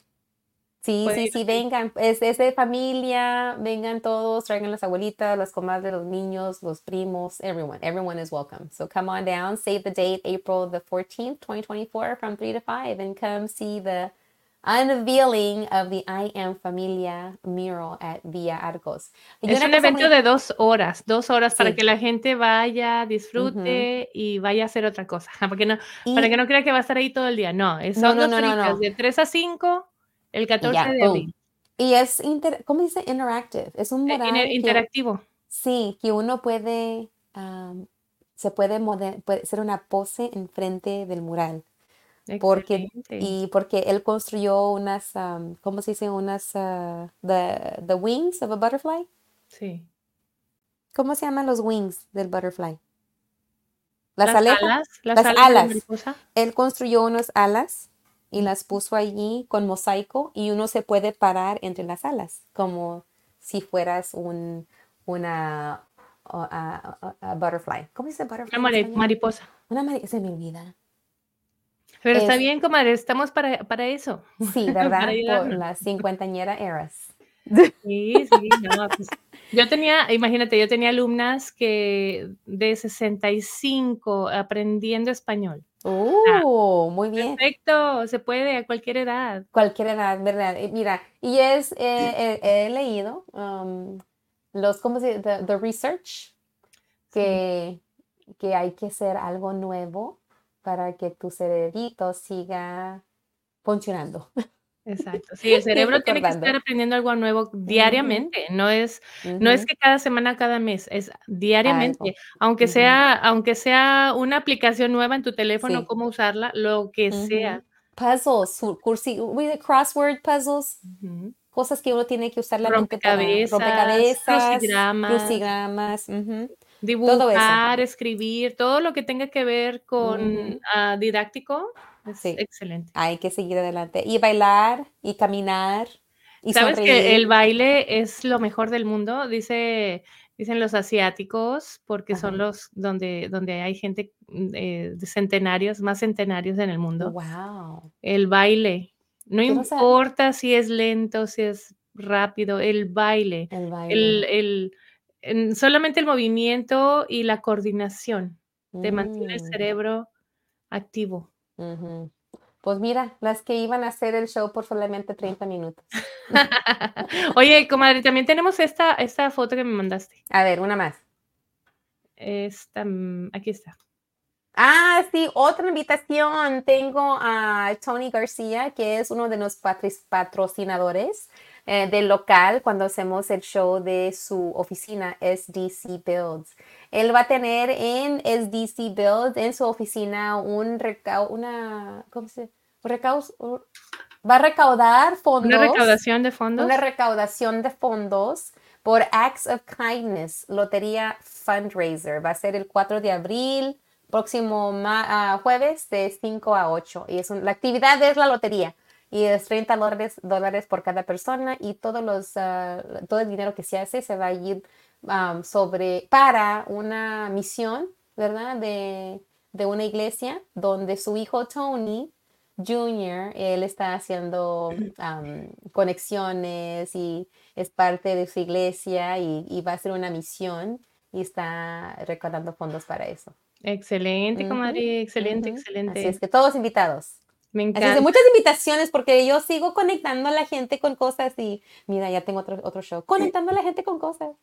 Sí, Pueden sí, ir sí, ahí. vengan. Es, es de familia. Vengan todos. Traigan las abuelitas, las comadres, los niños, los primos. Everyone. Everyone is welcome. So come on down. Save the date, April the fourteenth, twenty twenty-four, from three to five, and come see the unveiling of the I Am Familia mural at Villa Arcos. Y Es una un cosa evento de bonita. dos horas, dos horas para Sí. que la gente vaya, Ujú. disfrute y vaya a hacer otra cosa, porque no para que Y no crea que va a estar ahí todo el día, no, eh, no, son no, dos no, no, horitas, no. de tres a cinco, el Y catorce ya, de boom. abril. Y es, inter, ¿cómo dice? Interactive. Es un Eh, ine mural que, interactivo. sí, que uno puede, am, se puede, mode- puede hacer una pose enfrente del mural. Porque, Excelente. y porque él construyó unas, am, ¿cómo se dice? Unas, ah, the, the wings of a butterfly. Sí. ¿Cómo se llaman los wings del butterfly? Las Las aletas, alas, las las alas de la alas. mariposa. Él construyó unas alas y Mm, las puso allí con mosaico y uno se puede parar entre las alas, como si fueras un, una o- a- a- a butterfly. ¿Cómo dice una butterfly en mari español? mariposa. Una mari- se me olvida. Pero está Es, bien, comadre, estamos para para eso, sí, para ¿verdad? Por ayudarnos. la cincuentañera eras. Sí, sí, no, pues, yo tenía, imagínate, yo tenía alumnas que de sesenta y cinco aprendiendo español. Ah, Uh, muy bien. perfecto, se puede a cualquier edad. Cualquier edad, ¿verdad? Eh, Mira, y es, eh, eh, he leído um, los, ¿cómo se dice? The, the research Sí, que, que hay que hacer algo nuevo para que tu cerebrito siga funcionando exacto. Sí, el y cerebro tiene que estar recordando. aprendiendo algo nuevo Ujú, diariamente, no es no es ujú. que cada semana, cada mes, es diariamente, Algo. aunque Ujú, sea aunque sea una aplicación nueva en tu teléfono, sí. cómo usarla, lo que Ujú. sea. Puzzles, su- cursi, uy, de crossword puzzles, Ujú. cosas que uno tiene que usar la mente para Rompecabezas, rompecabezas, crucigramas. crucigramas, ujú, todo eso. Dibujar, escribir, todo lo que tenga que ver con, Ujú, ah, didáctico es sí, excelente. hay que seguir adelante. Y bailar, y caminar, y ¿Sabes que el sonreír. baile es lo mejor del mundo? Dice dicen los asiáticos, porque son Ajá. los donde donde hay gente, mm, eh, de centenarios, más centenarios en el mundo. Wow. El baile, no Quiero saber importa si es lento, si es rápido, el baile, el baile. el el en solamente el movimiento y la coordinación te mantiene el Mm, cerebro activo. ujú. Pues mira, las que iban a hacer el show por solamente treinta minutos. Oye, comadre, también tenemos esta esta foto que me mandaste. A ver, una más. Esta, mm, aquí está. Ah, sí, otra invitación. Tengo a Tony García, que es uno de los patri- patrocinadores eh, del local cuando hacemos el show de su oficina S D C Builds. Él va a tener en S D C Builds, en su oficina, un recau una, ¿cómo se? Un recau un- va a recaudar Una fondos, recaudación de una fondos. recaudación de fondos por Acts of Kindness, Lotería Fundraiser. Va a ser el cuatro de abril, próximo ma- uh, jueves de cinco a ocho. Y es un, la actividad es la lotería. Y es treinta dólares, dólares por cada persona y todos los, uh, todo el dinero que se hace se va a ir um, sobre, para una misión, ¿verdad? De, de una iglesia donde su hijo Tony Junior, él está haciendo um, conexiones y es parte de su iglesia y, y va a hacer una misión y está recaudando fondos para eso. Excelente, Ujú, comadre, excelente, ujú. Así es excelente. que todos invitados. Me Así es que encanta. muchas invitaciones porque yo sigo conectando a la gente con cosas y mira, ya tengo otro, otro show. Conectando a la gente con cosas.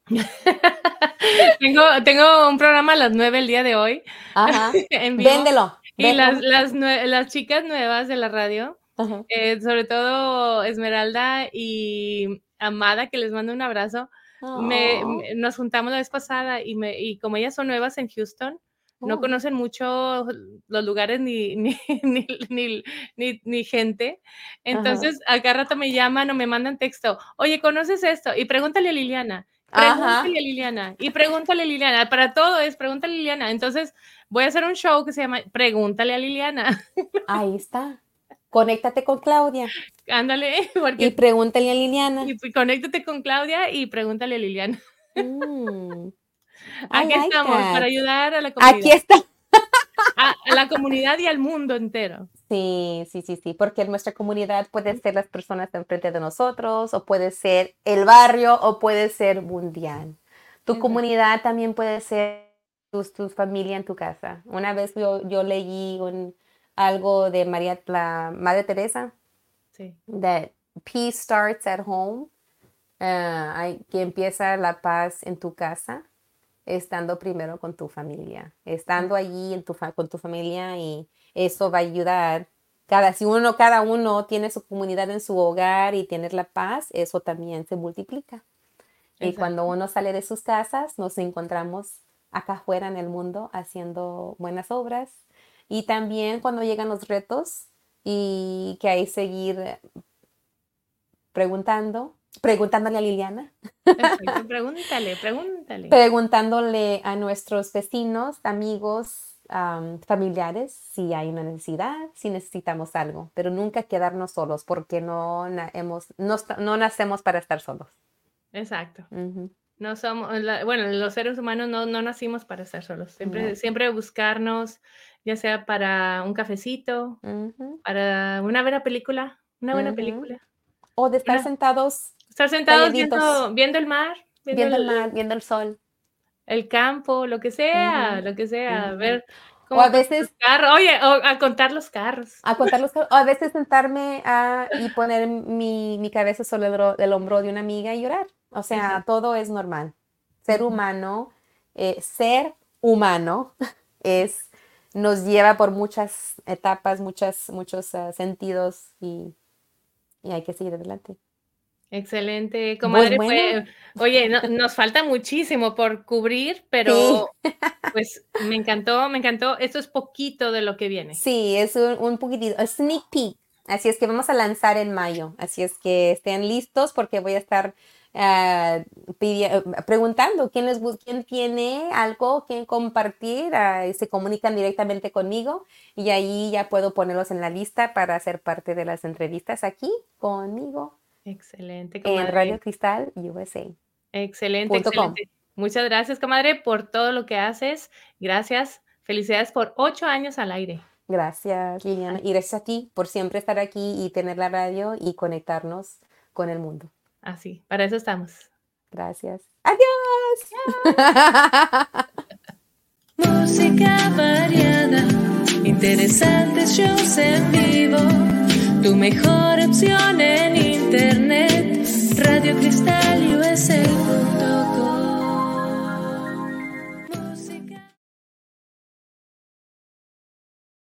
tengo, tengo un programa a las nueve el día de hoy Ajá. en vivo. Véndelo. Y Ve- las, vamos. las, nue- las chicas nuevas de la radio, Ajá. eh, sobre todo Esmeralda y Amada, que les mando un abrazo, me, Oh, me- nos juntamos la vez pasada y, me, y como ellas son nuevas en Houston, no oh. conocen mucho los lugares ni, ni, ni, ni, ni, ni gente, Ajá. entonces a cada rato me llaman o me mandan texto, oye, ¿conoces esto? Y pregúntale a Liliana. Pregúntale a Ajá. Liliana y pregúntale a Liliana. Para todo es pregúntale a Liliana. Entonces voy a hacer un show que se llama Pregúntale a Liliana. Ahí está. Conéctate con Claudia Ándale, y porque pregúntale a Liliana. y, pues, conéctate con Claudia y pregúntale a Liliana. Mm, I Aquí like estamos para that. ayudar a la Aquí comunidad, está. a, a la comunidad y al mundo entero. Sí, sí, sí, sí, porque nuestra comunidad puede ser las personas de enfrente de nosotros, o puede ser el barrio, o puede ser mundial. Tu Exacto. comunidad también puede ser tu, tu familia en tu casa. Una vez yo, yo leí un, algo de María, la Madre Teresa, Sí. that peace starts at home, uh, hay, que empieza la paz en tu casa, estando primero con tu familia, estando allí en tu fa- con tu familia y eso va a ayudar. Cada, si uno, cada uno tiene su comunidad en su hogar y tiene la paz, eso también se multiplica. Y Exacto. cuando uno sale de sus casas, nos encontramos acá afuera en el mundo haciendo buenas obras. Y también cuando llegan los retos y que hay que seguir preguntando, preguntándole a Liliana, Exacto. Pregúntale, pregúntale. preguntándole a nuestros vecinos, amigos, um, familiares, si hay una necesidad, si necesitamos algo, pero nunca quedarnos solos porque no, na hemos, no, no nacemos para estar solos. Exacto. Uh-huh. No somos, la, bueno, los seres humanos no, no nacimos para estar solos. Siempre, No. siempre buscarnos, ya sea para un cafecito, Uh-huh. para una buena película, una buena Uh-huh. película. O de estar Una, sentados, estar sentados calladitos, viendo, viendo el mar, viendo viendo el el, mar, viendo el sol. el campo, lo que sea, Uh-huh. lo que sea, Uh-huh. ver O a cómo pasan los veces carros, oye, o a contar los carros. a contar los, o a veces sentarme a, y poner mi, mi cabeza sobre el, ro- el hombro de una amiga y llorar. O sea, Exacto. todo es normal. Ser Ujú. humano, eh, ser humano es, nos lleva por muchas etapas, muchas, muchos uh, sentidos y, y hay que seguir adelante. Excelente, Pues comadre, bueno, pues, oye, no, nos falta muchísimo por cubrir, sí, pero pues me encantó, me encantó. Esto es poquito de lo que viene. sí, es un, un poquitito, a sneak peek. Así es que vamos a lanzar en mayo. Así es que estén listos porque voy a estar uh, pidi- preguntando quién, les, quién tiene algo que compartir. Uh, se comunican directamente conmigo y ahí ya puedo ponerlos en la lista para ser parte de las entrevistas aquí conmigo Excelente, en comadre. Radio Cristal U S A. Excelente, Punto com. excelente. Muchas gracias, comadre, por todo lo que haces. Gracias. Felicidades por ocho años al aire. Gracias, Liliana. Y gracias a ti por siempre estar aquí y tener la radio y conectarnos con el mundo. Así, para eso estamos. Gracias. ¡Adiós! Música variada, interesantes shows en vivo, tu mejor opción en internet, Radio Cristal U S A.